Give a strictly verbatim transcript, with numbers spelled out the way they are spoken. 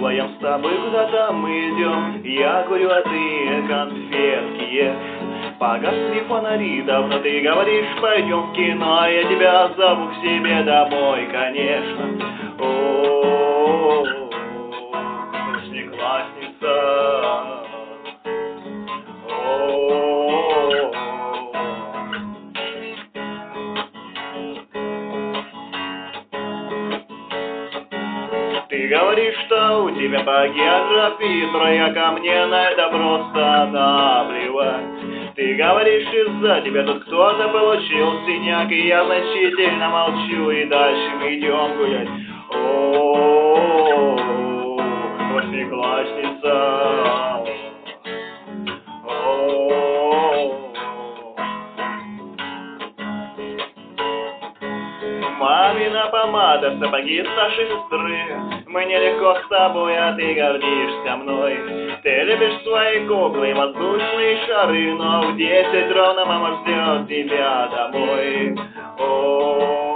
вдвоем с тобой куда-то мы идем. Я курю, а ты конфетки ешь. Погасли фонари, давно ты говоришь, пойдем в кино. Я тебя зову к себе домой, конечно. О, восьмиклассница. Ты говоришь, что у тебя по географии тройка, мне на это просто наплевать. Ты говоришь, из-за тебя тут кто-то получил синяк, и я значительно молчу, и дальше мы идем гулять. О, восьмиклассница. Мамина помада, сапоги нашей сестры. Мне легко с тобой, а ты гордишься мной. Ты любишь свои куклы и воздушные шары, но в десять ровно мама ждет тебя домой. О,